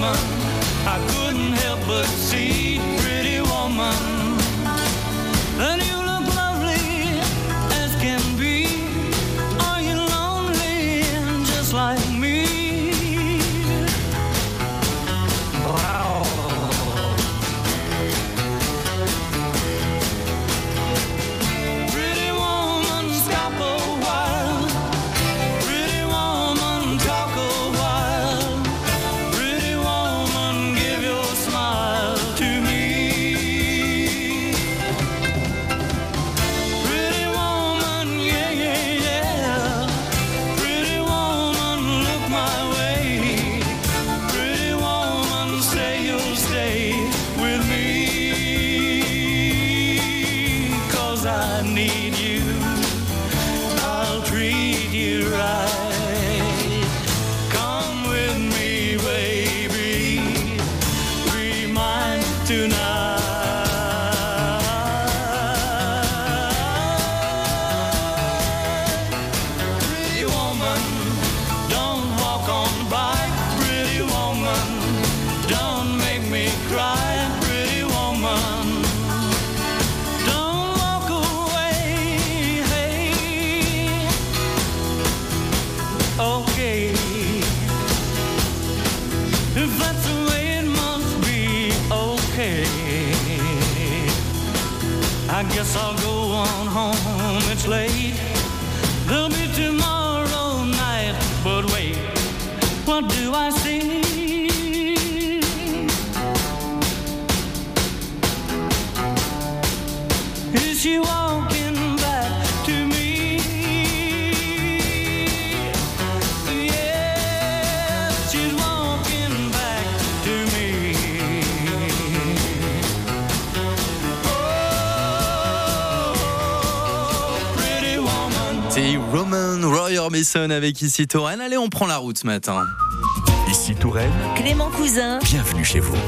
woman. I couldn't help but see, pretty woman. And you look lovely as can be. Are you lonely just like me? Wow. Pretty woman, stop a while. Pretty woman, talk a while. Pretty woman, give your smile to me. Pretty woman, yeah, yeah, yeah. Pretty woman, look my way. Pretty woman, say you'll stay with me. 'Cause I need you. I'll treat you right. Come with me, baby. Be mine tonight. Pretty woman, don't walk on by. Pretty woman, don't make me cry. Pretty woman, don't walk away. Hey, okay. If that's the way it must be, okay. I guess I'll go on home, it's late. There'll be tomorrow night, but wait, what do I see? Is she walking back to me? Yes, she's walking back to me. Oh, pretty woman. C'est Roman Roy Orbison avec Ici Touraine. Allez, on prend la route ce matin. Ici Touraine, Clément Cousin. bienvenue chez vous.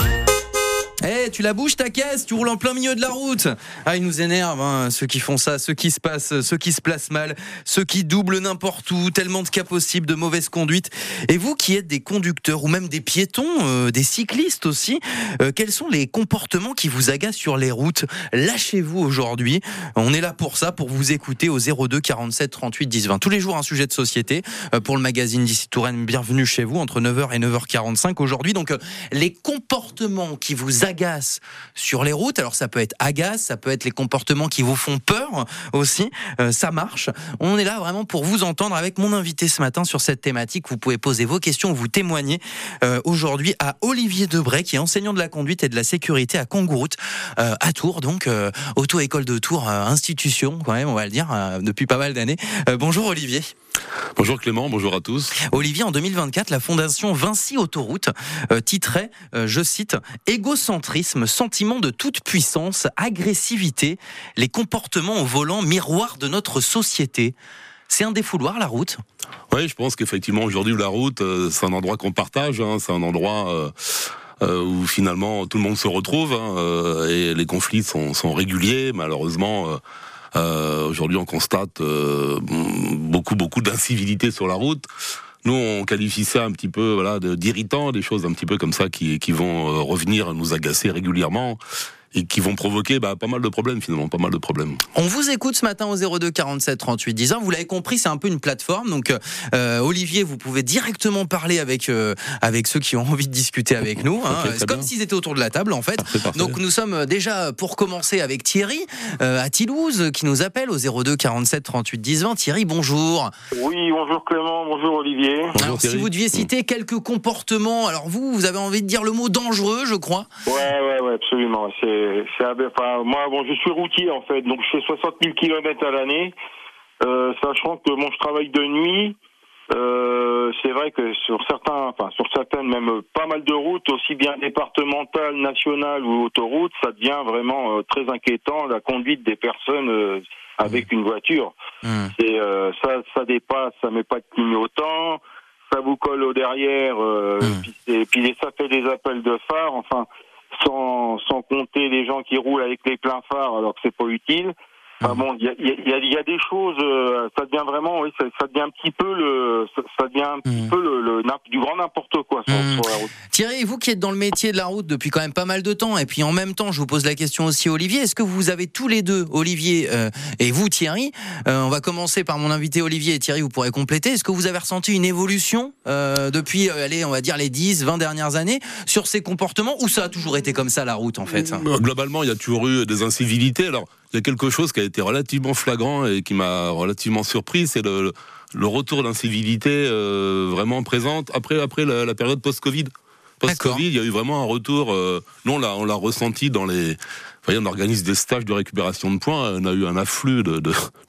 Eh, tu la bouges ta caisse, tu roules en plein milieu de la route. Ah, ils nous énervent, hein, ceux qui font ça, ceux qui se placent mal, ceux qui doublent n'importe où, tellement de cas possibles de mauvaise conduite. Et vous qui êtes des conducteurs ou même des piétons, des cyclistes aussi, quels sont les comportements qui vous agacent sur les routes? Lâchez-vous aujourd'hui. On est là pour ça, pour vous écouter au 02 47 38 10 20. Tous les jours un sujet de société pour le magazine d'Ici Touraine. Bienvenue chez vous entre 9h et 9h45 aujourd'hui. Donc les comportements qui vous agacent sur les routes, alors ça peut être ça peut être les comportements qui vous font peur aussi, ça marche. On est là vraiment pour vous entendre avec mon invité ce matin sur cette thématique. Vous pouvez poser vos questions, vous témoigner aujourd'hui à Olivier Debray, qui est enseignant de la conduite et de la sécurité à Kangouroute, à Tours, donc auto-école de Tours, institution quand même, on va le dire, depuis pas mal d'années. Bonjour Olivier. Bonjour Clément, bonjour à tous. Olivier, en 2024, la fondation Vinci Autoroute titrait, je cite, « Égocentrisme, sentiment de toute puissance, agressivité, les comportements au volant, miroir de notre société ». C'est un défouloir, la route ? Oui, je pense qu'effectivement aujourd'hui la route, c'est un endroit qu'on partage, hein, c'est un endroit où finalement tout le monde se retrouve, hein, et les conflits sont réguliers, malheureusement. Aujourd'hui, on constate beaucoup d'incivilité sur la route. Nous, on qualifie ça un petit peu, d'irritant, des choses un petit peu comme ça qui vont revenir nous agacer régulièrement et qui vont provoquer pas mal de problèmes finalement, pas mal de problèmes. On vous écoute ce matin au 02 47 38 10 1. Vous l'avez compris, c'est un peu une plateforme. Donc Olivier, vous pouvez directement parler avec ceux qui ont envie de discuter avec nous. Hein. Okay, c'est comme s'ils étaient autour de la table en fait. Parfait. Donc nous sommes déjà, pour commencer, avec Thierry à Toulouse qui nous appelle au 02 47 38 10 20. Thierry, bonjour. Oui, bonjour Clément, bonjour Olivier. Alors, si vous deviez citer quelques comportements, alors vous avez envie de dire le mot dangereux, je crois. Ouais, absolument. Moi, je suis routier en fait, donc je fais 60 000 km à l'année. Sachant que je travaille de nuit, c'est vrai que sur certaines, même pas mal de routes, aussi bien départementales, nationales ou autoroutes, ça devient vraiment très inquiétant la conduite des personnes avec une voiture. C'est ça dépasse, ça met pas de clignotant, ça vous colle au derrière, puis ça fait des appels de phare, enfin sans compter les gens qui roulent avec les pleins phares alors que c'est pas utile. Enfin bon, il y a des choses, ça devient vraiment, oui, ça devient un petit peu ça devient un petit peu du grand n'importe quoi sur la route. Thierry, vous qui êtes dans le métier de la route depuis quand même pas mal de temps, et puis en même temps, je vous pose la question aussi, Olivier, est-ce que vous avez tous les deux, Olivier et vous, Thierry, on va commencer par mon invité Olivier, et Thierry, vous pourrez compléter, est-ce que vous avez ressenti une évolution depuis, on va dire les 10, 20 dernières années sur ces comportements, ou ça a toujours été comme ça la route en fait? Globalement, il y a toujours eu des incivilités. Alors, il y a quelque chose qui a été relativement flagrant et qui m'a relativement surpris, c'est le retour d'incivilité vraiment présente après la période post-Covid. Post-Covid, il y a eu vraiment un retour. Nous, on l'a ressenti dans les. Vous voyez, on organise des stages de récupération de points. On a eu un afflux de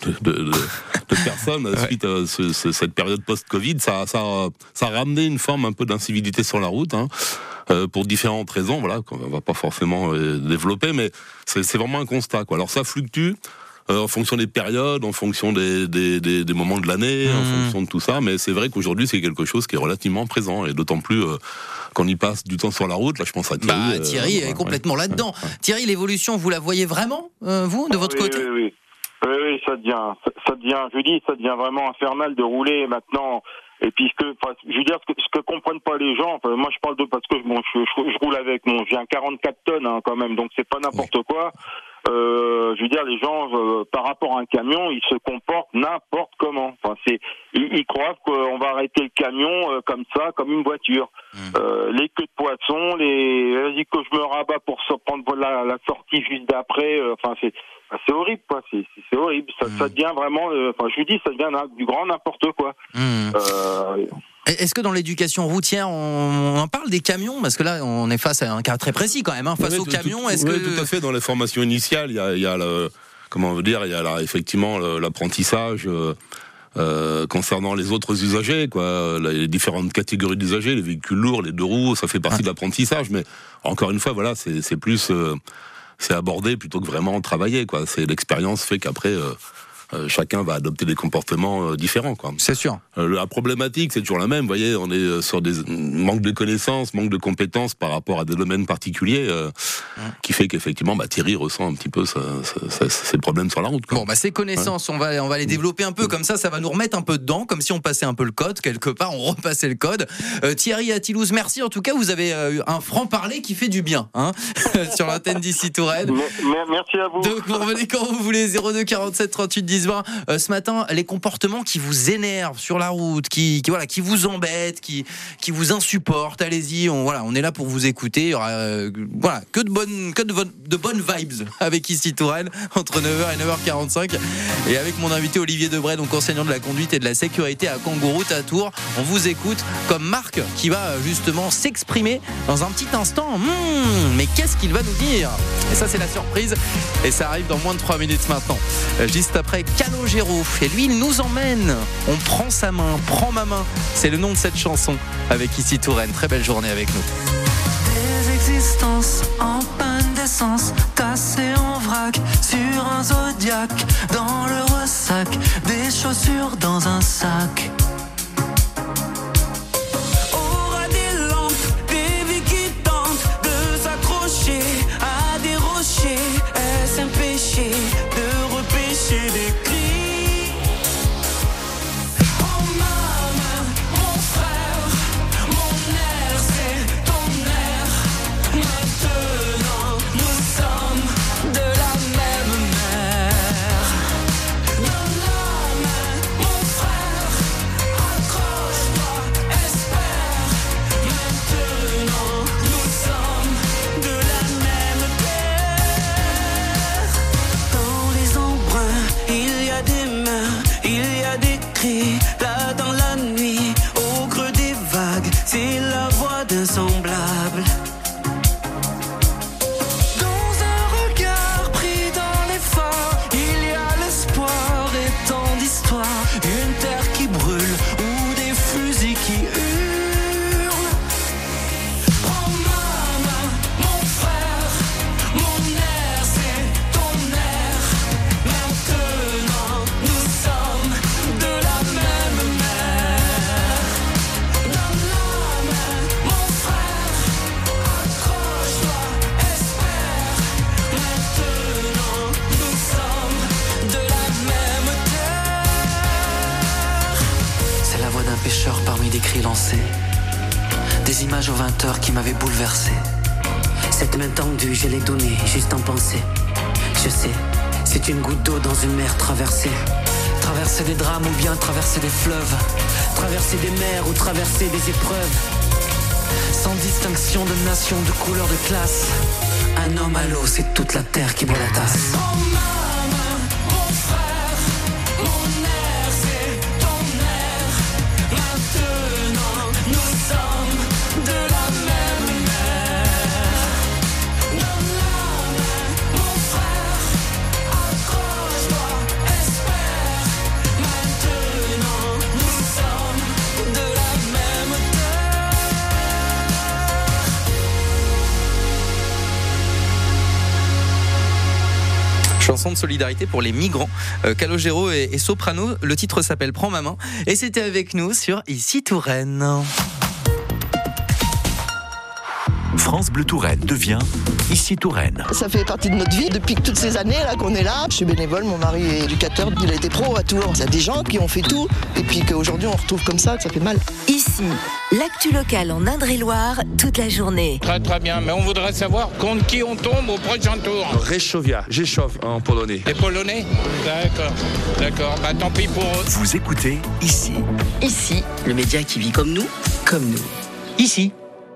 personnes suite à cette période post-Covid. Ça a ramené une forme un peu d'incivilité sur la route. Pour différentes raisons, voilà, qu'on va pas forcément développer, mais c'est vraiment un constat, quoi. Alors ça fluctue en fonction des périodes, en fonction des moments de l'année, en fonction de tout ça, mais c'est vrai qu'aujourd'hui c'est quelque chose qui est relativement présent, et d'autant plus qu'on y passe du temps sur la route. Là, je pense à Thierry. Thierry est complètement là-dedans. Ouais. Thierry, l'évolution, vous la voyez vraiment, vous, de votre côté? Oui, ça devient, je dis, ça devient vraiment infernal de rouler maintenant. Et puis je veux dire, ce que comprennent pas les gens, moi je parle parce que je roule avec j'ai un 44 tonnes quand même, donc c'est pas n'importe quoi. Je veux dire, les gens par rapport à un camion, ils se comportent n'importe comment. Enfin, ils croient qu'on va arrêter le camion comme ça, comme une voiture. Les queues de poisson, vas-y que je me rabats pour prendre la sortie juste d'après. Enfin, c'est horrible, quoi. C'est horrible. Ça devient vraiment. Je vous dis, ça devient du grand n'importe quoi. Est-ce que dans l'éducation routière, on en parle des camions? Parce que là, on est face à un cas très précis quand même. Face aux camions, tout à fait. Dans les formations initiales, il y a effectivement l'apprentissage concernant les autres usagers, quoi. Les différentes catégories d'usagers, les véhicules lourds, les deux roues, ça fait partie de l'apprentissage. Mais encore une fois, voilà, c'est plus c'est abordé plutôt que vraiment travailler, quoi. C'est l'expérience fait qu'après. Chacun va adopter des comportements différents, quoi. C'est sûr. La problématique, c'est toujours la même. Vous voyez, on est sur des manque de connaissances, manque de compétences par rapport à des domaines particuliers, qui fait qu'effectivement, Thierry ressent un petit peu ces problèmes sur la route, quoi. Bon, ces connaissances, on va les développer un peu comme ça va nous remettre un peu dedans, comme si on passait un peu le code quelque part, on repassait le code. Thierry à Toulouse, merci. En tout cas, vous avez un franc-parler qui fait du bien, sur l'antenne d'ici Touraine. Merci à vous. Donc, vous revenez quand vous voulez. 02 47 38 10 20. Ce matin, les comportements qui vous énervent sur la route, qui vous embêtent, qui vous insupportent, allez-y, on est là pour vous écouter. Il y aura que de bonnes vibes avec ici Touraine entre 9h et 9h45, et avec mon invité Olivier Debray, donc enseignant de la conduite et de la sécurité à Kangourou à Tours. On vous écoute, comme Marc qui va justement s'exprimer dans un petit instant. Mais qu'est-ce qu'il va nous dire? Et ça, c'est la surprise, et ça arrive dans moins de 3 minutes maintenant, juste après Calogero. Et lui, il nous emmène. On prend sa main, prends ma main. C'est le nom de cette chanson avec ici Touraine. Très belle journée avec nous. Des existences en panne d'essence, tassées en vrac sur un Zodiac, dans le ressac, des chaussures dans un sac. Aura des lampes, des vies qui tentent de s'accrocher à des rochers. Est-ce un péché de repêcher des cris? Oh maman, mon frère, mon air c'est ton air. Maintenant nous sommes de la même mer. Donne la main, mon frère, accroche-toi, espère. Maintenant nous sommes de la même terre. Dans les embruns, il y a des mains, il y a des cris. Là dans la nuit, au creux des vagues, c'est la voix d'un semblable. Dans un regard pris dans les phares, il y a l'espoir et tant d'histoires. Une terre qui brûle ou des fusils qui hurlent. Prends ma main, mon frère, mon air c'est ton air. Maintenant nous sommes de la même mer. Donne la main, mon frère. Des images aux 20h qui m'avaient bouleversé. Cette main tendue, je l'ai donnée, juste en pensée. Je sais, c'est une goutte d'eau dans une mer traversée. Traverser des drames ou bien traverser des fleuves. Traverser des mers ou traverser des épreuves. Sans distinction de nation, de couleur, de classe. Un homme à l'eau, c'est toute la terre qui boit la tasse. Chanson de solidarité pour les migrants, Calogero et Soprano. Le titre s'appelle Prends ma main et c'était avec nous sur Ici Touraine. France Bleu Touraine devient Ici Touraine. Ça fait partie de notre vie depuis toutes ces années là qu'on est là. Je suis bénévole, mon mari est éducateur, il a été pro à Tours. Il y a des gens qui ont fait tout et puis qu'aujourd'hui on retrouve comme ça fait mal. Ici, l'actu locale en Indre-et-Loire toute la journée. Très très bien, mais on voudrait savoir contre qui on tombe au prochain tour. Rzeszowia, Rzeszów en polonais. Les Polonais ? D'accord, bah tant pis pour eux. Vous écoutez Ici. Ici, le média qui vit comme nous. Ici.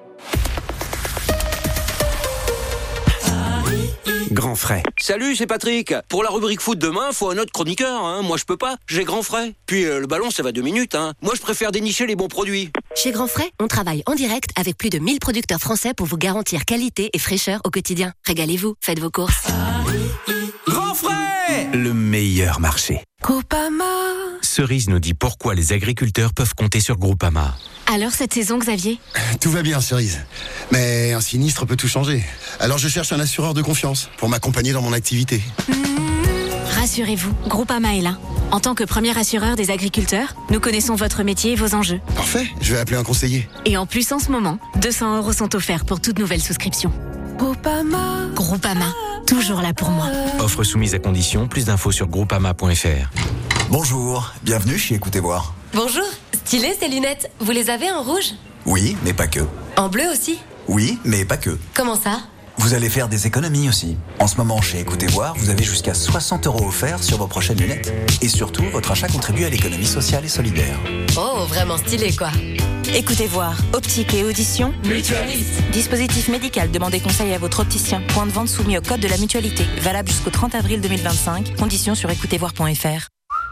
Grand frais. Salut, c'est Patrick. Pour la rubrique foot demain, faut un autre chroniqueur. Moi, je peux pas. J'ai Grand frais. Puis le ballon, ça va 2 minutes. Moi, je préfère dénicher les bons produits. Chez Grand Frais, on travaille en direct avec plus de 1000 producteurs français pour vous garantir qualité et fraîcheur au quotidien. Régalez-vous, faites vos courses. Grand frais ! Le meilleur marché. Groupama. Cerise nous dit pourquoi les agriculteurs peuvent compter sur Groupama. Alors cette saison, Xavier ? Tout va bien, Cerise. Mais un sinistre peut tout changer. Alors je cherche un assureur de confiance pour m'accompagner dans mon activité. Rassurez-vous, Groupama est là. En tant que premier assureur des agriculteurs, nous connaissons votre métier et vos enjeux. Parfait, je vais appeler un conseiller. Et en plus, en ce moment, 200 € sont offerts pour toute nouvelle souscription. Groupama, toujours là pour moi. Offre soumise à condition, plus d'infos sur groupama.fr. Bonjour, bienvenue chez Écoutez Voir. Bonjour, stylé ces lunettes. Vous les avez en rouge ? Oui, mais pas que. En bleu aussi ? Oui, mais pas que. Comment ça ? Vous allez faire des économies aussi. En ce moment, chez Écoutez Voir, vous avez jusqu'à 60 € offerts sur vos prochaines lunettes. Et surtout, votre achat contribue à l'économie sociale et solidaire. Oh, vraiment stylé quoi. Écoutez Voir, optique et audition. Mutualiste. Dispositif médical, demandez conseil à votre opticien. Point de vente soumis au code de la mutualité. Valable jusqu'au 30 avril 2025. Conditions sur écoutezvoir.fr.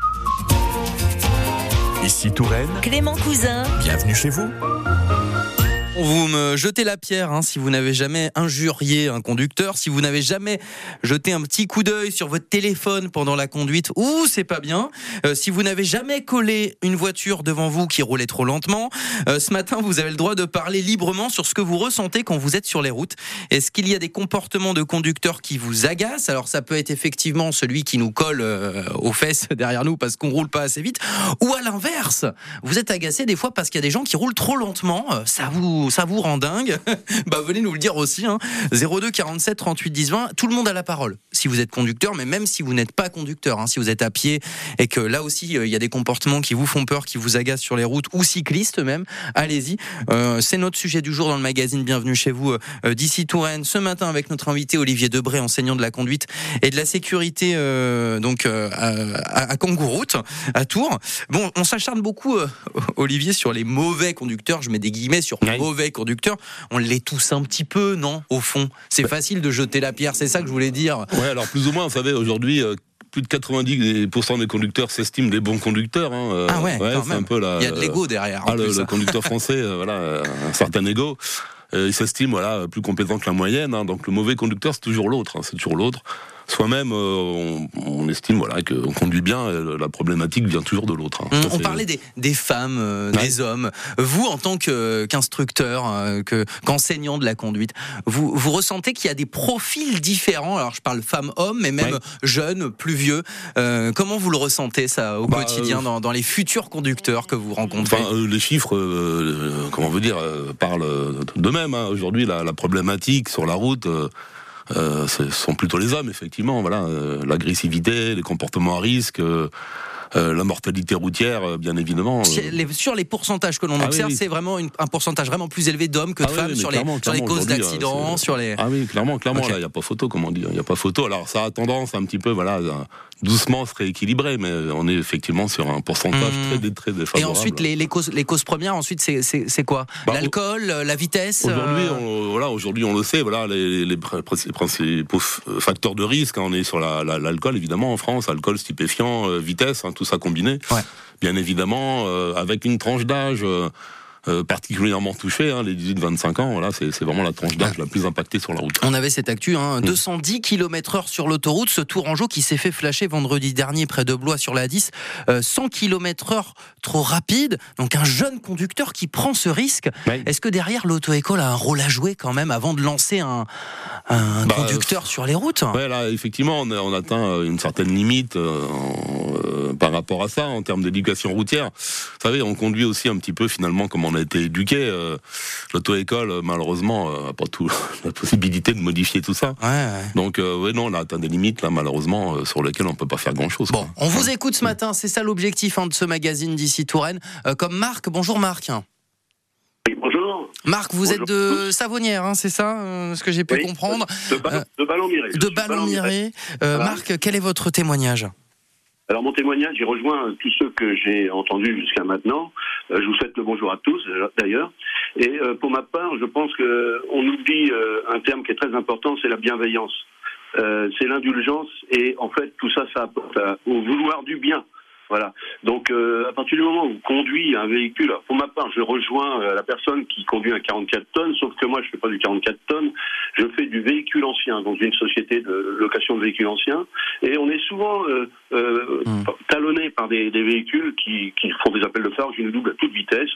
Ici Touraine. Clément Cousin. Bienvenue chez vous. Vous me jetez la pierre si vous n'avez jamais injurié un conducteur, si vous n'avez jamais jeté un petit coup d'œil sur votre téléphone pendant la conduite, c'est pas bien. Si vous n'avez jamais collé une voiture devant vous qui roulait trop lentement, ce matin vous avez le droit de parler librement sur ce que vous ressentez quand vous êtes sur les routes. Est-ce qu'il y a des comportements de conducteurs qui vous agacent ? Alors ça peut être effectivement celui qui nous colle aux fesses derrière nous parce qu'on roule pas assez vite, ou à l'inverse, vous êtes agacé des fois parce qu'il y a des gens qui roulent trop lentement, ça vous rend dingue. Venez nous le dire aussi. 02 47 38 10 20. Tout le monde a la parole. Si vous êtes conducteur, mais même si vous n'êtes pas conducteur, si vous êtes à pied et que là aussi il y a des comportements qui vous font peur, qui vous agacent sur les routes ou cyclistes même, allez-y. C'est notre sujet du jour dans le magazine Bienvenue chez vous d'ici Touraine. Ce matin avec notre invité Olivier Debré, enseignant de la conduite et de la sécurité à Kangouroute, à Tours. Bon, on s'acharne beaucoup, Olivier, sur les mauvais conducteurs. Je mets des guillemets sur mauvais conducteurs. On l'est tous un petit peu, non ? Au fond, c'est facile de jeter la pierre. C'est ça que je voulais dire. Ouais, alors plus ou moins, vous savez, aujourd'hui, plus de 90% des conducteurs s'estiment des bons conducteurs. Quand c'est même. un peu il y a de l'ego derrière. Le conducteur français, un certain ego. Il s'estime plus compétent que la moyenne. Donc le mauvais conducteur, c'est toujours l'autre. C'est toujours l'autre. Soi-même, on estime qu'on conduit bien. La problématique vient toujours de l'autre. On parlait des femmes, des hommes. Vous, en tant qu'instructeur, qu'enseignant de la conduite, vous ressentez qu'il y a des profils différents. Alors, je parle femmes-hommes, mais même jeunes, plus vieux. Comment vous le ressentez, ça, au quotidien, dans les futurs conducteurs que vous rencontrez ? Les chiffres, parlent d'eux-mêmes. Aujourd'hui, la problématique sur la route... ce sont plutôt les hommes, effectivement. L'agressivité, les comportements à risque, la mortalité routière, bien évidemment. Sur les pourcentages que l'on observe, c'est vraiment un pourcentage vraiment plus élevé d'hommes que de femmes sur les causes d'accidents, sur les. Ah oui, clairement, Okay. là, il n'y a pas photo, comme on dit. Il n'y a pas photo. Alors, ça a tendance un petit peu, doucement se rééquilibrer, mais on est effectivement sur un pourcentage très défavorable. Et ensuite, les causes premières, ensuite, c'est quoi? L'alcool, la vitesse. Aujourd'hui, on le sait. Voilà, les principaux facteurs de risque. On est sur l'alcool, évidemment, en France, alcool, stupéfiant, vitesse, tout ça combiné. Ouais. Bien évidemment, avec une tranche d'âge. Particulièrement touchés, les 18-25 ans, voilà, c'est vraiment la tranche d'âge la plus impactée sur la route. On avait cette actu, 210 km/h sur l'autoroute, ce Tourangeau qui s'est fait flasher vendredi dernier près de Blois sur la 10, 100 km/h trop rapide, donc un jeune conducteur qui prend ce risque. Oui. Est-ce que derrière l'auto-école a un rôle à jouer quand même avant de lancer un conducteur sur les routes? Ouais, là, effectivement, on atteint une certaine limite par rapport à ça, en termes d'éducation routière. Vous savez, on conduit aussi un petit peu finalement comme on a été éduqué. L'auto-école, malheureusement, n'a pas la possibilité de modifier tout ça. Ouais. Donc, on a atteint des limites, là, malheureusement, sur lesquelles on ne peut pas faire grand-chose. Bon, on vous écoute ce matin, c'est ça l'objectif de ce magazine d'ici Touraine. Comme Marc, bonjour Marc. Oui, bonjour. Marc, vous êtes de Savonnières, c'est ça, ce que j'ai pu comprendre. De Ballon-Miré. De Ballon-Miré. Marc, quel est votre témoignage ? Alors mon témoignage, j'ai rejoint tous ceux que j'ai entendus jusqu'à maintenant. Je vous souhaite le bonjour à tous, d'ailleurs. Et pour ma part, je pense qu'on oublie un terme qui est très important, c'est la bienveillance. C'est l'indulgence et en fait tout ça, ça apporte au vouloir du bien. Voilà. Donc, à partir du moment où on conduit un véhicule, pour ma part, je rejoins la personne qui conduit un 44 tonnes, sauf que moi, je fais pas du 44 tonnes, je fais du véhicule ancien, dans une société de location de véhicules anciens, et on est souvent talonné par des véhicules qui font des appels de phare, une double à toute vitesse,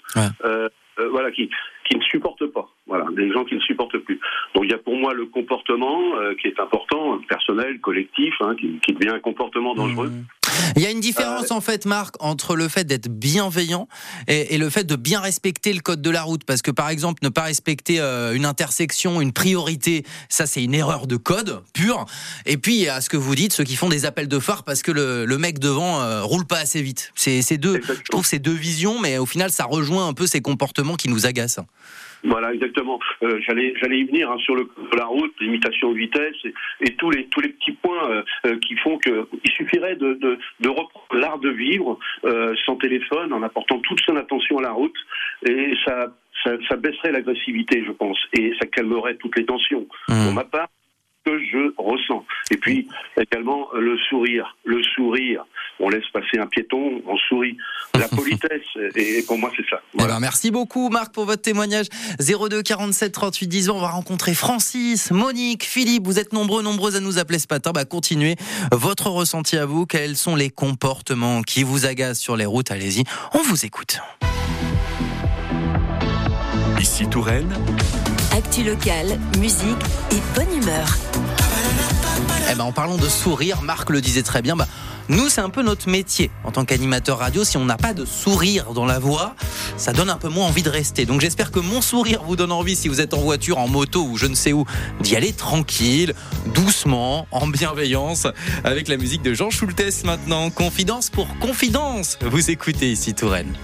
qui ne supportent pas. Voilà, des gens qui ne supportent plus. Donc il y a pour moi le comportement qui est important, personnel, collectif, qui devient un comportement dangereux. Il y a une différence en fait, Marc, entre le fait d'être bienveillant et le fait de bien respecter le code de la route. Parce que par exemple, ne pas respecter une intersection, une priorité, ça c'est une erreur de code pure. Et puis à ce que vous dites, ceux qui font des appels de phare parce que le mec devant roule pas assez vite. C'est deux, je trouve c'est deux visions, mais au final ça rejoint un peu ces comportements qui nous agacent. Voilà, exactement. J'allais y venir sur le code de la route, l'imitation de vitesse et tous les petits points qui font que il suffirait de reprendre l'art de vivre sans téléphone, en apportant toute son attention à la route, et ça baisserait l'agressivité, je pense, et ça calmerait toutes les tensions. Pour ma part, que je ressens. Et puis également le sourire. On laisse passer un piéton, on sourit. La politesse, et pour moi c'est ça. Voilà. Merci beaucoup Marc pour votre témoignage. 02 47 38 10 ans, on va rencontrer Francis, Monique, Philippe. Vous êtes nombreuses à nous appeler ce matin. Continuez votre ressenti à vous. Quels sont les comportements qui vous agacent sur les routes? Allez-y, on vous écoute. Ici Touraine. Actu locale, musique et bonne humeur. En parlant de sourire, Marc le disait très bien, nous c'est un peu notre métier en tant qu'animateur radio. Si on n'a pas de sourire dans la voix, ça donne un peu moins envie de rester. Donc j'espère que mon sourire vous donne envie, si vous êtes en voiture, en moto ou je ne sais où, d'y aller tranquille, doucement, en bienveillance, avec la musique de Jean Schultes maintenant. Confidence pour confidence, vous écoutez ici Touraine.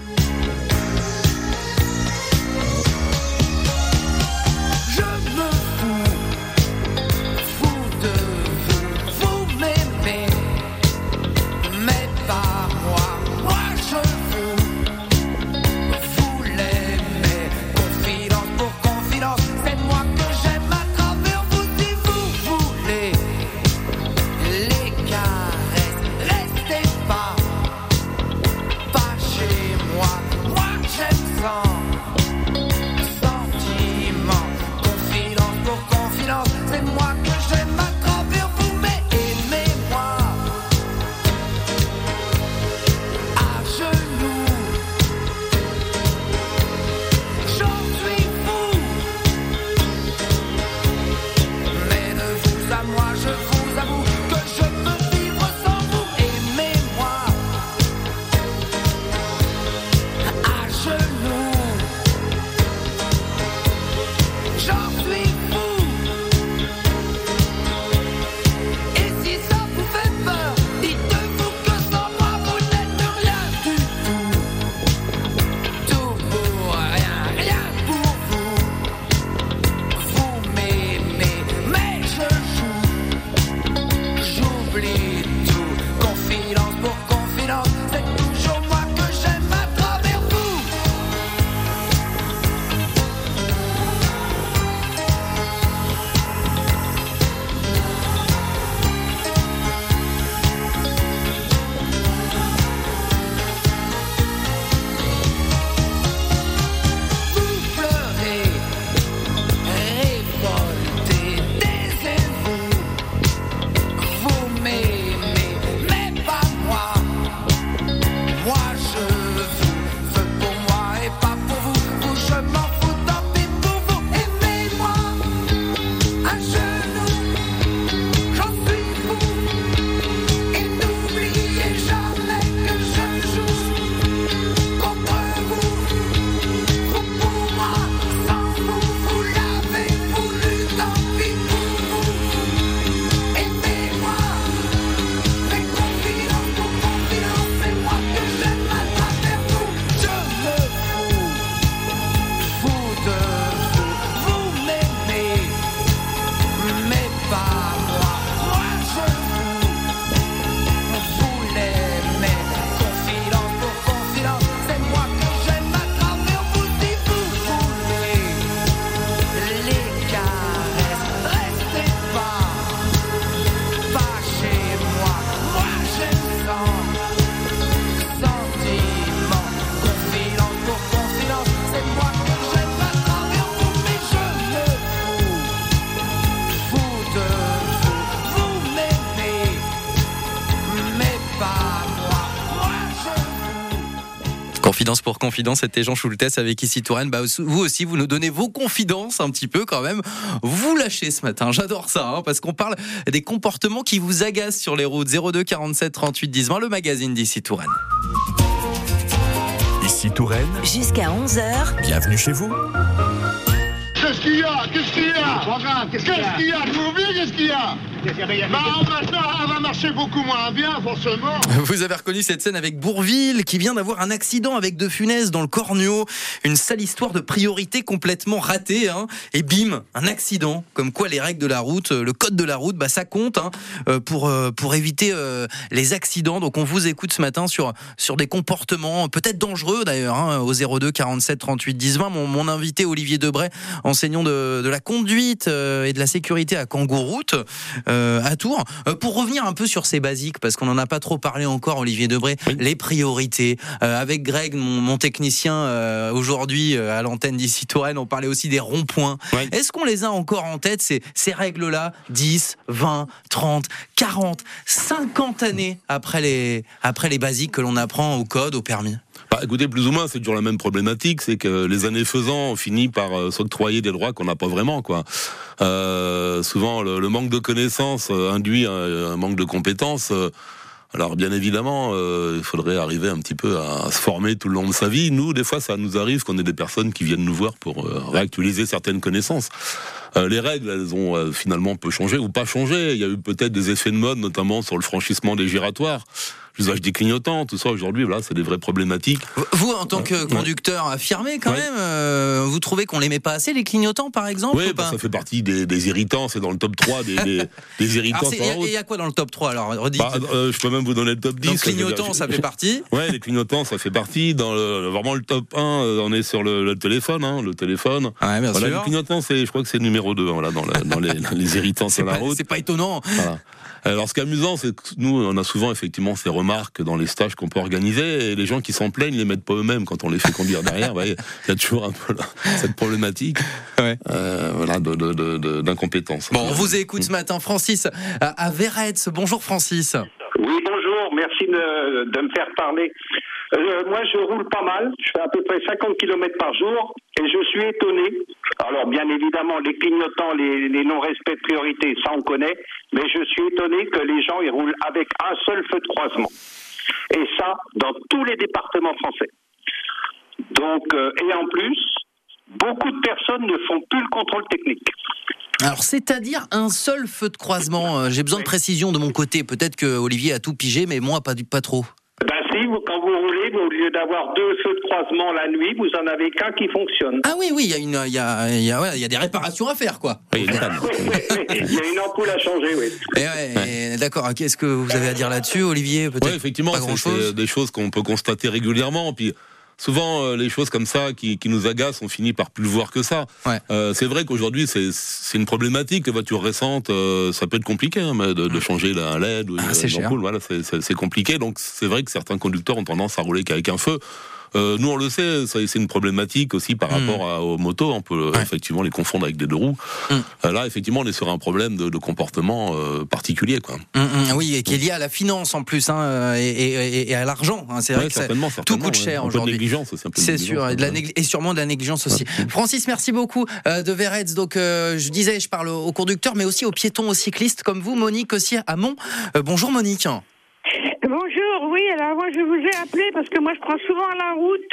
Confidence pour Confidence, c'était Jean Schultes avec Ici Touraine. Vous aussi, vous nous donnez vos confidences un petit peu quand même. Vous lâchez ce matin, j'adore ça, parce qu'on parle des comportements qui vous agacent sur les routes. 02 47 38 10 20, le magazine d'Ici Touraine. Ici Touraine. Jusqu'à 11h. Bienvenue chez vous. Qu'est-ce qu'il y a? Qu'est-ce qu'il y a? Qu'est-ce qu'il y a? Vous oubliez qu'est-ce qu'il y a? Maintenant, elle va marcher beaucoup moins bien, forcément. Vous avez reconnu cette scène avec Bourvil, qui vient d'avoir un accident avec De Funès dans le Cornio. Une sale histoire de priorité complètement ratée, hein. Et bim, un accident. Comme quoi les règles de la route, le code de la route, ça compte, hein, pour éviter les accidents. Donc on vous écoute ce matin sur des comportements peut-être dangereux d'ailleurs, hein, au 02 47 38 10 20. Mon invité Olivier Debray, enseignant de la conduite et de la sécurité à Kangoroute, à Tours. Pour revenir un peu sur ces basiques, parce qu'on n'en a pas trop parlé encore, Olivier Debray, oui. Les priorités. Avec Greg, mon technicien, aujourd'hui à l'antenne d'Ici Touraine, on parlait aussi des ronds-points. Oui. Est-ce qu'on les a encore en tête, ces règles-là, 10, 20, 30, 40, 50 années après les basiques que l'on apprend au code, au permis? Écoutez, plus ou moins, c'est toujours la même problématique, c'est que les années faisant, on finit par s'octroyer des droits qu'on n'a pas vraiment, quoi. Souvent, le manque de connaissances induit un manque de compétences. Alors, bien évidemment, il faudrait arriver un petit peu à se former tout le long de sa vie. Nous, des fois, ça nous arrive qu'on ait des personnes qui viennent nous voir pour réactualiser certaines connaissances. Les règles, elles ont finalement peu changé ou pas changé. Il y a eu peut-être des effets de mode, notamment sur le franchissement des giratoires, l'usage des clignotants, tout ça aujourd'hui, voilà, c'est des vraies problématiques. Vous, en tant que conducteur affirmé, quand même, vous trouvez qu'on les met pas assez, les clignotants, par exemple? Oui, ça fait partie des irritants, c'est dans le top 3 des irritants sur la route. Et il y a quoi dans le top 3 alors? Je peux même vous donner le top 10. Donc clignotants, ça fait partie? Ouais, les clignotants, ça fait partie. Dans vraiment le top 1, on est sur le téléphone, hein, le téléphone. Ouais, bien sûr. Les clignotants, je crois que c'est numéro 2, voilà, dans les irritants sur la route. C'est pas étonnant. Voilà. Alors, ce qui est amusant, c'est que nous, on a souvent effectivement ces remarques dans les stages qu'on peut organiser, et les gens qui s'en plaignent les mettent pas eux-mêmes quand on les fait conduire derrière. Il y a toujours un peu cette problématique, voilà, d'incompétence. Bon, on vous écoute ce matin, Francis à Véretz. Bonjour Francis. Oui, bonjour. Merci de me faire parler. Moi, je roule pas mal. Je fais à peu près 50 km par jour et je suis étonné. Alors, bien évidemment, les clignotants, les non-respects de priorité, ça on connaît. Mais je suis étonné que les gens ils roulent avec un seul feu de croisement. Et ça, dans tous les départements français. Donc, et en plus, beaucoup de personnes ne font plus le contrôle technique. Alors, c'est-à-dire un seul feu de croisement. J'ai besoin de précision de mon côté. Peut-être que Olivier a tout pigé, mais moi, pas trop. Quand vous roulez, au lieu d'avoir 2 feux de croisement la nuit, vous en avez qu'un qui fonctionne. Ah oui, il y a des réparations à faire, quoi. Oui, il y a une ampoule à changer, oui. D'accord, qu'est-ce que vous avez à dire là-dessus, Olivier? Peut-être effectivement, c'est des choses qu'on peut constater régulièrement, puis souvent, les choses comme ça qui nous agacent, on finit par plus le voir que ça. Ouais. C'est vrai qu'aujourd'hui, c'est une problématique. Les voitures récentes, ça peut être compliqué de changer un LED ou une ampoule. Voilà, c'est compliqué. Donc, c'est vrai que certains conducteurs ont tendance à rouler qu'avec un feu. Nous, on le sait, c'est une problématique aussi par rapport aux motos. On peut effectivement les confondre avec des deux roues. Là, effectivement, on est sur un problème de comportement particulier, quoi. Oui, et qui est lié à la finance en plus, hein, et à l'argent. Hein. C'est vrai que tout coûte cher aujourd'hui. Un peu de négligence aussi. C'est sûr, et sûrement de la négligence aussi. Francis, merci beaucoup de Véretz. Donc, je disais, je parle aux conducteurs, mais aussi aux piétons, aux cyclistes comme vous. Monique aussi à Mont. Bonjour Monique. Bonjour, oui, alors moi je vous ai appelé parce que moi je prends souvent la route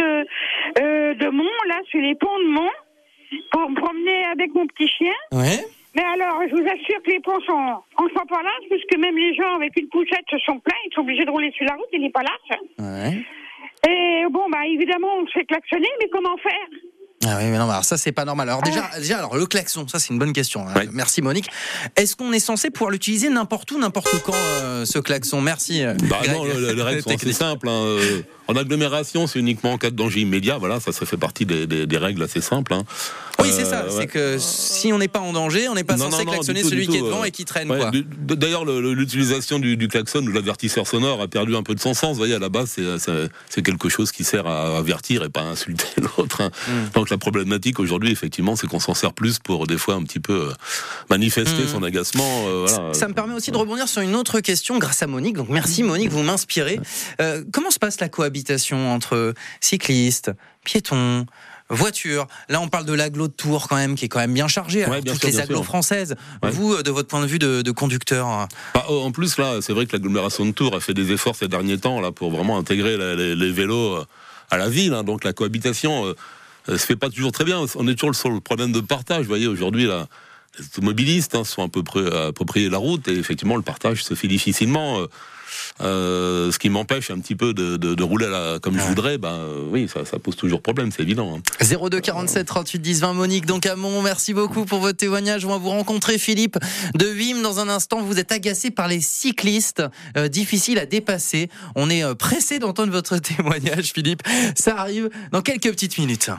de Mont, là, sur les ponts de Mont, pour me promener avec mon petit chien. Ouais. Mais alors, je vous assure que les ponts sont franchement pas larges, puisque même les gens avec une poussette se sont plaints, ils sont obligés de rouler sur la route, il n'est pas large. Ouais. Et bon, évidemment, on se fait klaxonner, mais comment faire? Ah oui, mais non, alors ça c'est pas normal. Alors déjà, alors le klaxon, ça c'est une bonne question. Merci Monique. Est-ce qu'on est censé pouvoir l'utiliser n'importe où, n'importe quand, ce klaxon? Merci. Non, les règles sont assez simples. En agglomération, c'est uniquement en cas de danger immédiat. Voilà, ça fait partie des règles assez simples. Oui, c'est ça. C'est que si on n'est pas en danger, on n'est pas censé klaxonner celui qui est devant et qui traîne. Quoi. D'ailleurs, l'utilisation du klaxon ou de l'avertisseur sonore a perdu un peu de son sens. Vous voyez, à la base, c'est quelque chose qui sert à avertir et pas à insulter l'autre. Donc la problématique aujourd'hui, effectivement, c'est qu'on s'en sert plus pour des fois un petit peu manifester son agacement. Ça me permet aussi de rebondir sur une autre question grâce à Monique. Donc merci Monique, vous m'inspirez. Comment se passe la cohabitation cohabitation entre cyclistes, piétons, voitures. Là, on parle de l'agglo de Tours quand même, qui est quand même bien chargé. Ouais, bien toutes sûr, les bien agglos sûr. françaises. Ouais. Vous, de votre point de vue de conducteur. En plus, là, c'est vrai que l'agglomération de Tours a fait des efforts ces derniers temps là pour vraiment intégrer les vélos à la ville. Hein. Donc la cohabitation se fait pas toujours très bien. On est toujours sur le problème de partage. Vous voyez, aujourd'hui, là, les automobilistes sont un peu appropriés la route et effectivement, le partage se fait difficilement. Ce qui m'empêche un petit peu de rouler comme je voudrais, oui, ça pose toujours problème, c'est évident. 02 47 38 10 20 Monique, donc à Mont, merci beaucoup pour votre témoignage. On va vous rencontrer Philippe de Vim dans un instant. Vous êtes agacé par les cyclistes, difficiles à dépasser. On est pressé d'entendre votre témoignage, Philippe. Ça arrive dans quelques petites minutes.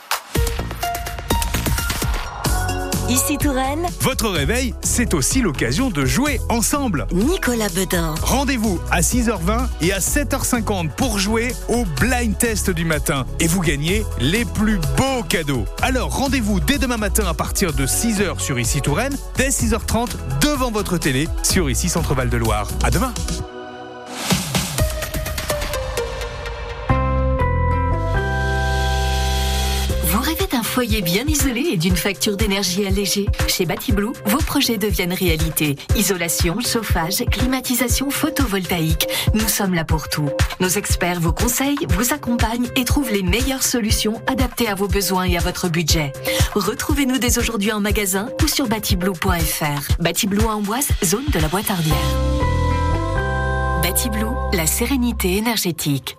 Ici Touraine. Votre réveil, c'est aussi l'occasion de jouer ensemble. Nicolas Bedan. Rendez-vous à 6h20 et à 7h50 pour jouer au blind test du matin. Et vous gagnez les plus beaux cadeaux. Alors rendez-vous dès demain matin à partir de 6h sur Ici Touraine, dès 6h30 devant votre télé sur Ici Centre Val de Loire. À demain. Vous rêvez d'un foyer bien isolé et d'une facture d'énergie allégée? Chez Batiblue, vos projets deviennent réalité. Isolation, chauffage, climatisation, photovoltaïque. Nous sommes là pour tout. Nos experts vous conseillent, vous accompagnent et trouvent les meilleures solutions adaptées à vos besoins et à votre budget. Retrouvez-nous dès aujourd'hui en magasin ou sur batiblue.fr. Batiblue à Amboise, zone de la Boîte-Ardière. Batiblue, la sérénité énergétique.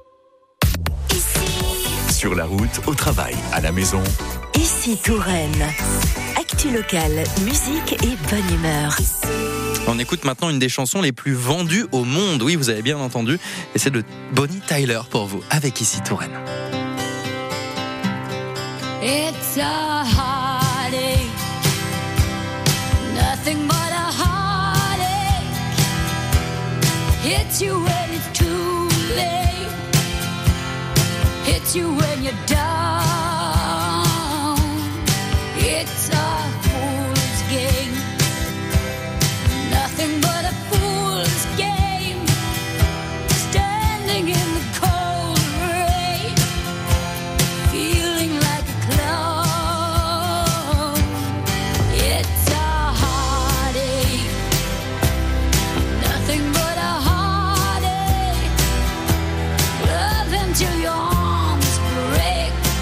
Sur la route, au travail, à la maison. Ici Touraine. Actu locale, musique et bonne humeur. On écoute maintenant une des chansons les plus vendues au monde. Oui, vous avez bien entendu. Et c'est de Bonnie Tyler pour vous, avec Ici Touraine. It's a heartache, nothing but a heartache. Hits you when it's too late. Hits you when you're down. It's a fool's game. Nothing but a fool's game. Standing in the cold rain, feeling like a clown. It's a heartache. Nothing but a heartache. Love until your arms break.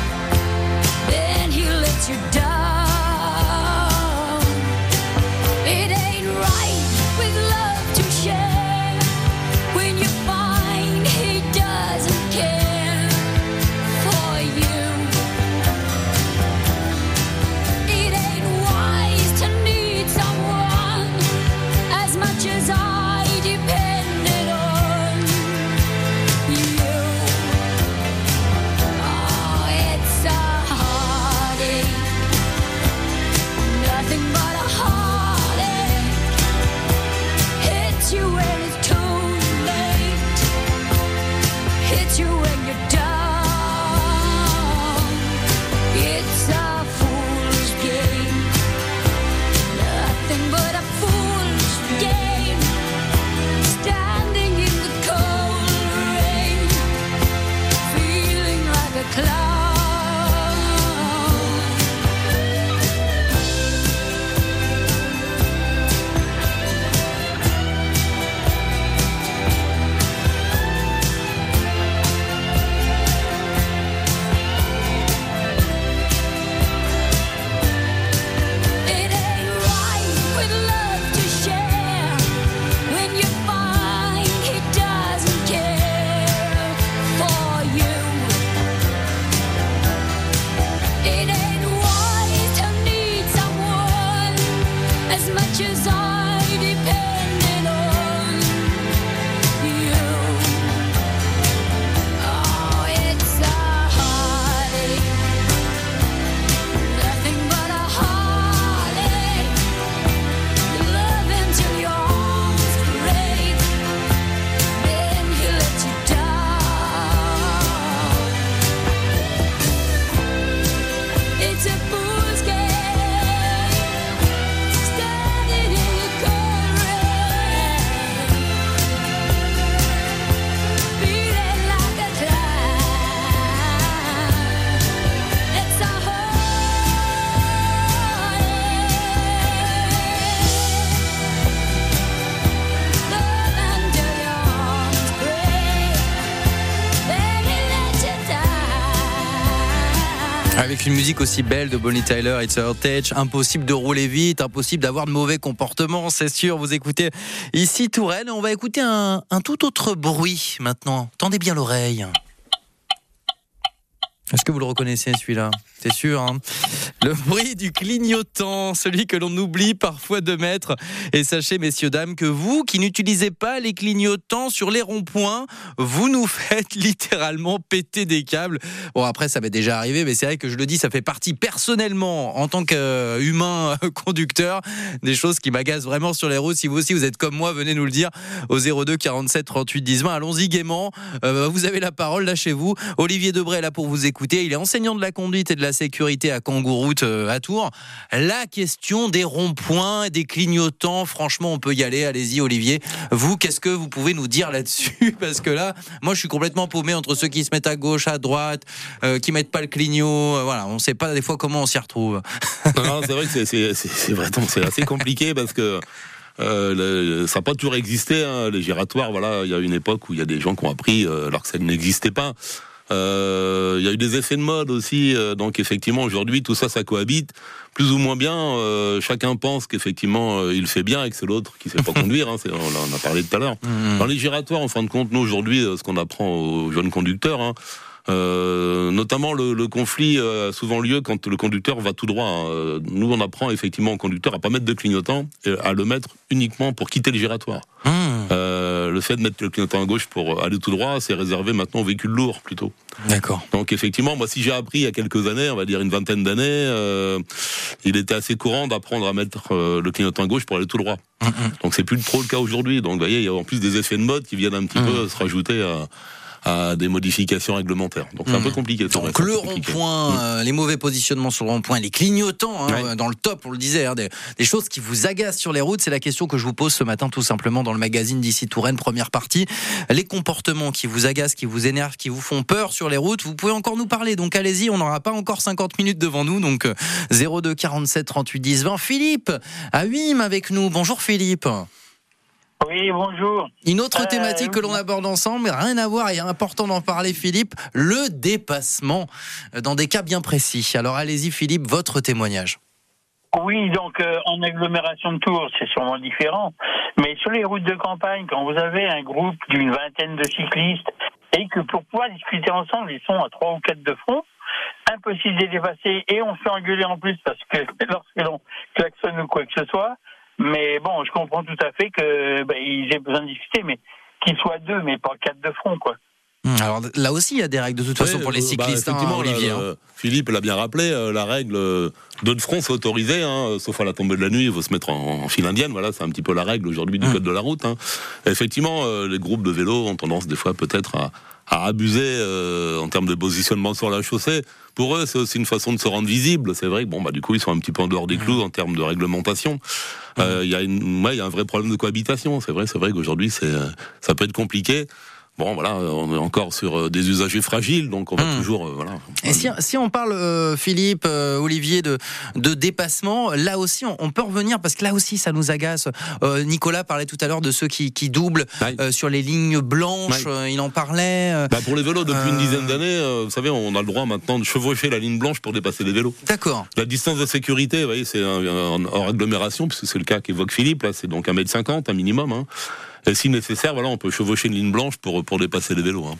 une musique aussi belle de Bonnie Tyler, It's Her Touch. Impossible de rouler vite, impossible d'avoir de mauvais comportements, c'est sûr. Vous écoutez ici Touraine. On va écouter un tout autre bruit maintenant. Tendez bien l'oreille. Est-ce que vous le reconnaissez celui-là ? C'est sûr, hein. Le bruit du clignotant, celui que l'on oublie parfois de mettre. Et sachez, messieurs, dames, que vous qui n'utilisez pas les clignotants sur les ronds-points, vous nous faites littéralement péter des câbles. Bon, après, ça m'est déjà arrivé, mais c'est vrai que je le dis, ça fait partie personnellement, en tant qu'humain conducteur, des choses qui m'agacent vraiment sur les routes. Si vous aussi, vous êtes comme moi, venez nous le dire au 02 47 38 10 20. Allons-y gaiement. Vous avez la parole, là chez vous. Olivier Debray est là pour vous écouter. Il est enseignant de la conduite et de la sécurité à Kangouroute à Tours. La question des ronds-points et des clignotants, franchement, on peut y aller. Allez-y, Olivier. Vous, qu'est-ce que vous pouvez nous dire là-dessus ? Parce que là, moi, je suis complètement paumé entre ceux qui se mettent à gauche, à droite, qui mettent pas le clignot. Voilà, on sait pas des fois comment on s'y retrouve. Non, c'est vrai que c'est vraiment c'est assez compliqué parce que ça n'a pas toujours existé, hein, les giratoires. Voilà, il y a une époque où il y a des gens qui ont appris alors que ça n'existait pas. Il y a eu des effets de mode aussi, donc effectivement aujourd'hui tout ça cohabite plus ou moins bien. Chacun pense qu'effectivement il fait bien et que c'est l'autre qui sait pas conduire. Hein, on en a parlé tout à l'heure. Dans les giratoires, en fin de compte, nous aujourd'hui, ce qu'on apprend aux jeunes conducteurs. Hein, notamment le conflit a souvent lieu quand le conducteur va tout droit. Hein. Nous on apprend effectivement au conducteur à pas mettre de clignotant et à le mettre uniquement pour quitter le giratoire. Le fait de mettre le clignotant à gauche pour aller tout droit, c'est réservé maintenant aux véhicules lourds plutôt. D'accord. Donc effectivement, moi si j'ai appris il y a quelques années, on va dire une vingtaine d'années, il était assez courant d'apprendre à mettre le clignotant à gauche pour aller tout droit. Donc c'est plus trop le cas aujourd'hui. Donc vous voyez, il y a en plus des effets de mode qui viennent un petit peu se rajouter à des modifications réglementaires. Donc c'est un peu compliqué. Donc le rond-point, les mauvais positionnements sur le rond-point, les clignotants, hein, dans le top, on le disait, hein, des choses qui vous agacent sur les routes, c'est la question que je vous pose ce matin tout simplement dans le magazine d'ici Touraine, première partie. Les comportements qui vous agacent, qui vous énervent, qui vous font peur sur les routes, vous pouvez encore nous parler. Donc allez-y, on n'aura pas encore 50 minutes devant nous. Donc 02 47 38 10 20. Philippe à Huim avec nous. Bonjour Philippe. Oui, bonjour. Une autre thématique que l'on aborde ensemble, mais rien à voir, et important d'en parler Philippe, le dépassement dans des cas bien précis. Alors allez-y Philippe, votre témoignage. Oui, donc en agglomération de Tours, c'est sûrement différent, mais sur les routes de campagne, quand vous avez un groupe d'une vingtaine de cyclistes et que pour pouvoir discuter ensemble, ils sont à 3 ou 4 de front, impossible de les dépasser et on se fait engueuler en plus parce que lorsque l'on klaxonne ou quoi que ce soit. Mais bon, je comprends tout à fait qu'ils aient besoin de discuter, mais qu'ils soient 2, mais pas 4 de front, quoi. Alors là aussi, il y a des règles de toute façon pour les cyclistes, Olivier. Philippe l'a bien rappelé, la règle 2 de front, c'est autorisé, hein, sauf à la tombée de la nuit, il faut se mettre en file indienne. Voilà, c'est un petit peu la règle aujourd'hui du code de la route. Hein. Effectivement, les groupes de vélos ont tendance des fois peut-être à abuser en termes de positionnement sur la chaussée. Pour eux, c'est aussi une façon de se rendre visible. C'est vrai que du coup, ils sont un petit peu en dehors des clous en termes de réglementation. Il y a un vrai problème de cohabitation. C'est vrai qu'aujourd'hui, ça peut être compliqué. Bon, voilà, on est encore sur des usagers fragiles, donc on va toujours... Et si on parle, Philippe, Olivier, de dépassement, là aussi, on peut revenir, parce que là aussi, ça nous agace. Nicolas parlait tout à l'heure de ceux qui doublent sur les lignes blanches, il en parlait. Pour les vélos, depuis une dizaine d'années, vous savez, on a le droit maintenant de chevaucher la ligne blanche pour dépasser les vélos. D'accord. La distance de sécurité, vous voyez, c'est hors agglomération, puisque c'est le cas qu'évoque Philippe, là, c'est donc 1m50, un minimum, hein. Et si nécessaire, on peut chevaucher une ligne blanche pour dépasser les vélos. Hein.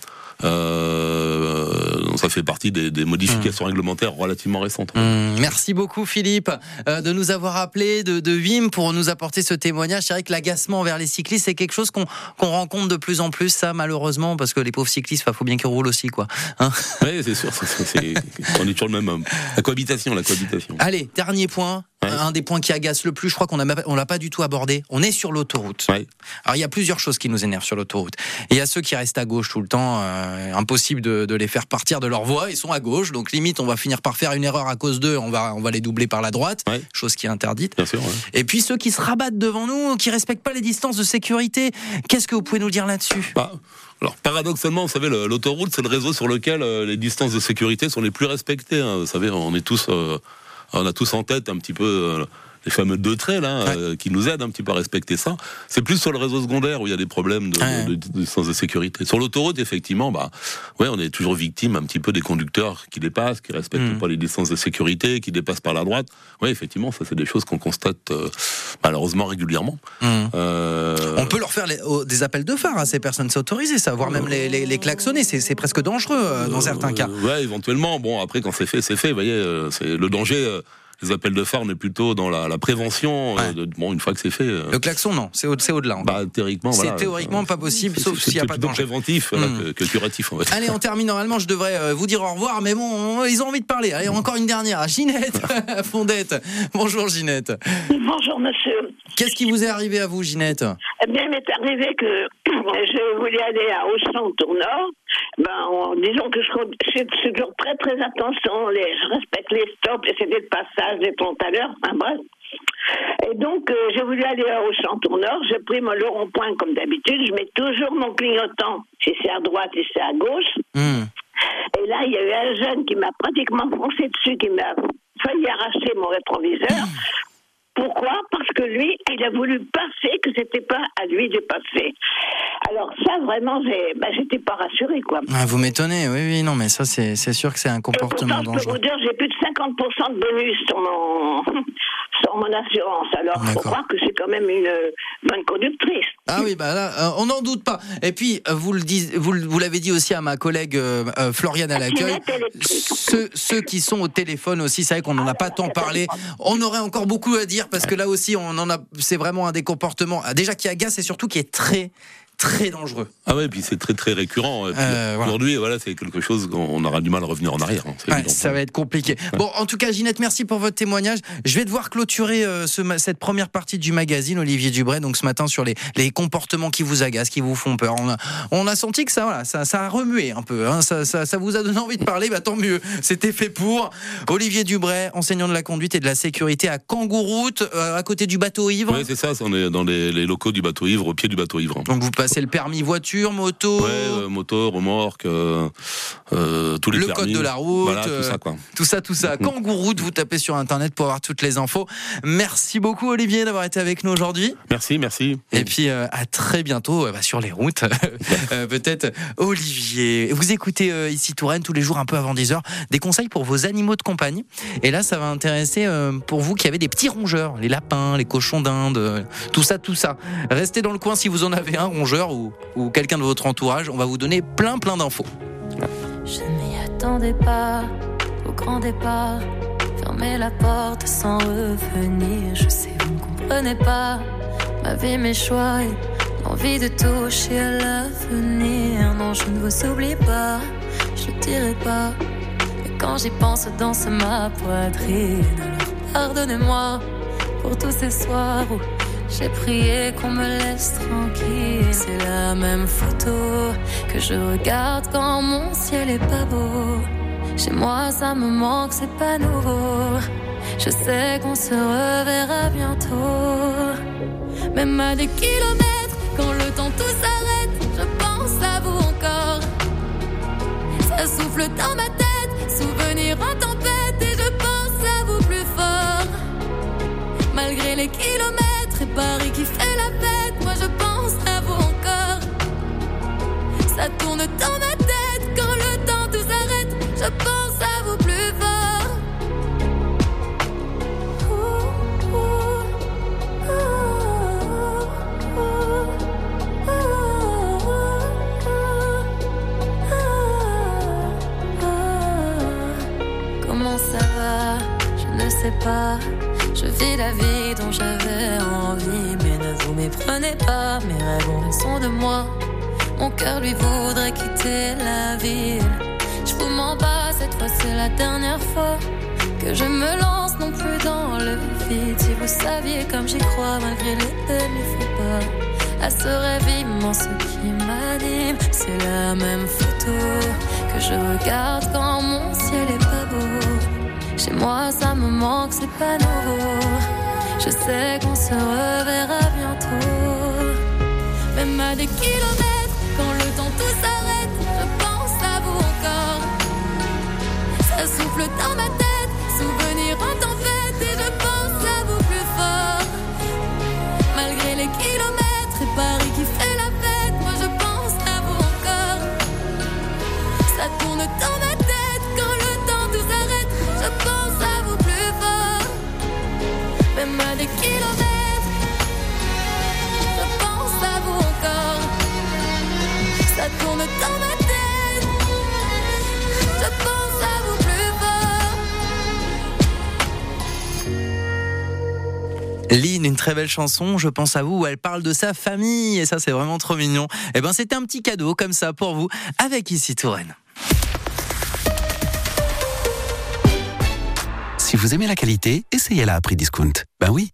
Ça fait partie des modifications réglementaires relativement récentes. Merci beaucoup Philippe de nous avoir appelé de Huim pour nous apporter ce témoignage. C'est vrai que l'agacement envers les cyclistes, c'est quelque chose qu'on rencontre de plus en plus, ça malheureusement, parce que les pauvres cyclistes, il faut bien qu'ils roulent aussi, quoi. Hein, oui, c'est sûr. On est toujours le même. La cohabitation. Allez, dernier point. Un des points qui agace le plus, je crois qu'on l'a pas du tout abordé. On est sur l'autoroute. Alors il y a plusieurs choses qui nous énervent sur l'autoroute. Et il y a ceux qui restent à gauche tout le temps, impossible de les faire partir de leur voie. Ils sont à gauche, donc limite on va finir par faire une erreur à cause d'eux. On va les doubler par la droite, chose qui est interdite. Bien sûr. Et puis ceux qui se rabattent devant nous, qui respectent pas les distances de sécurité. Qu'est-ce que vous pouvez nous dire là-dessus ? Alors paradoxalement, vous savez, l'autoroute, c'est le réseau sur lequel les distances de sécurité sont les plus respectées. Hein. Vous savez, on a tous en tête un petit peu les fameux 2 traits là, qui nous aident un petit peu à respecter ça. C'est plus sur le réseau secondaire où il y a des problèmes de distance de sécurité. Sur l'autoroute, effectivement, on est toujours victime un petit peu des conducteurs qui dépassent, qui respectent pas les distances de sécurité, qui dépassent par la droite. Oui, effectivement, ça c'est des choses qu'on constate malheureusement régulièrement. On peut leur faire des appels de phare à ces personnes, c'est autorisé ça, voire même les klaxonner, c'est presque dangereux dans certains cas. Ouais, éventuellement. Bon, après quand c'est fait, c'est fait. Vous voyez, c'est le danger. Les appels de phare, on est plutôt dans la prévention. Une fois que c'est fait. Le klaxon, non, c'est au-delà. Théoriquement, c'est théoriquement pas possible, sauf s'il n'y a pas de danger. C'est préventif que curatif. En fait. Allez, on termine. Normalement, je devrais vous dire au revoir, mais bon, ils ont envie de parler. Allez, encore une dernière. Ginette Fondette. Bonjour, Ginette. Bonjour, monsieur. Qu'est-ce qui vous est arrivé à vous, Ginette? Eh bien, il m'est arrivé que je voulais aller à Auchan-Tournord. Disons que je fais toujours très, très attention. Je respecte les stops, et c'était le passage des ponts à l'heure. Bref. Et donc, j'ai voulu aller au Auchan-Tournord. J'ai pris le rond-point comme d'habitude. Je mets toujours mon clignotant, si c'est à droite, si c'est à gauche. Et là, il y a eu un jeune qui m'a pratiquement foncé dessus, qui m'a failli arracher mon rétroviseur. Pourquoi? Parce que lui, il a voulu passer, que c'était pas à lui de passer. Alors ça, vraiment, j'étais pas rassurée, quoi. Vous m'étonnez, oui, non, mais ça, c'est sûr que c'est un comportement dangereux. Je peux vous dire, j'ai plus de 50% de bonus sur mon assurance. Alors, faut croire que c'est quand même une bonne conductrice. Ah oui, là, on n'en doute pas. Et puis, vous l'avez dit aussi à ma collègue Floriane à l'accueil, ceux qui sont au téléphone aussi, c'est vrai qu'on n'en a pas tant parlé. On aurait encore beaucoup à dire parce que là aussi, c'est vraiment un des comportements déjà qui agace et surtout qui est très très dangereux. Ah ouais, puis c'est très très récurrent. Aujourd'hui, c'est quelque chose qu'on aura du mal à revenir en arrière. Ça va être compliqué. Bon, en tout cas, Ginette, merci pour votre témoignage. Je vais devoir clôturer cette première partie du magazine, Olivier Dubray, donc ce matin sur les comportements qui vous agacent, qui vous font peur. On a senti que ça a remué un peu. Ça vous a donné envie de parler, tant mieux. C'était fait pour. Olivier Dubray, enseignant de la conduite et de la sécurité à Kangouroute, à côté du bateau ivre. Oui, c'est ça. On est dans les locaux du bateau ivre, au pied du bateau ivre. Donc vous passez le permis voiture, moto. Moto, remorque, tous les le permis. Code de la route. Voilà, tout ça, quoi. Tout ça. Kangouroute, vous tapez sur internet pour avoir toutes les infos. Merci beaucoup, Olivier, d'avoir été avec nous aujourd'hui. Merci. Et puis à très bientôt sur les routes. Peut-être Olivier. Vous écoutez ici Touraine tous les jours un peu avant 10h. Des conseils pour vos animaux de compagnie. Et là, ça va intéresser pour vous qui avez des petits rongeurs, les lapins, les cochons d'Inde, tout ça. Restez dans le coin si vous en avez un rongeur ou quelqu'un de votre entourage. On va vous donner plein d'infos. Je m'y attendais pas au grand départ. Fermer la porte sans revenir. Je sais, vous ne comprenez pas ma vie, mes choix et l'envie de toucher à l'avenir. Non, je ne vous oublie pas, je ne dirai pas. Mais quand j'y pense, danse ma poitrine. Alors pardonnez-moi pour tous ces soirs où j'ai prié qu'on me laisse tranquille. C'est la même photo que je regarde quand mon ciel est pas beau. Chez moi ça me manque, c'est pas nouveau. Je sais qu'on se reverra bientôt. Même à des kilomètres, quand le temps tout s'arrête, je pense à vous encore. Ça souffle dans ma tête, souvenir en tempête, et je pense à vous plus fort. Malgré les kilomètres et Paris qui fait la fête, moi je pense à vous encore. Ça tourne dans ma tête, quand le temps tout s'arrête, je pense à vous plus fort. Comment ça va? Je ne sais pas. Je vis la vie dont j'avais envie, mais ne vous méprenez pas, mes rêves ont raison de moi. Mon cœur lui voudrait quitter la ville. Je vous mens pas, cette fois c'est la dernière fois que je me lance non plus dans le vide. Si vous saviez comme j'y crois, malgré les peines, il faut pas à ce rêve immense qui m'anime. C'est la même photo que je regarde quand mon ciel est pas beau. Chez moi ça me manque, c'est pas nouveau. Je sais qu'on se reverra bientôt. Même à des kilomètres, quand le temps tout s'arrête, je pense à vous encore. Ça souffle dans ma tête, souvenir en tempête, et je pense à vous plus fort. même à des kilomètres. Je pense à vous encore, ça tourne dans ma tête. Je pense à vous plus fort. Lynn, une très belle chanson, je pense à vous, où elle parle de sa famille, et ça c'est vraiment trop mignon. Et ben c'était un petit cadeau comme ça pour vous, avec Ici Touraine. Si vous aimez la qualité, essayez-la à prix discount. Ben oui,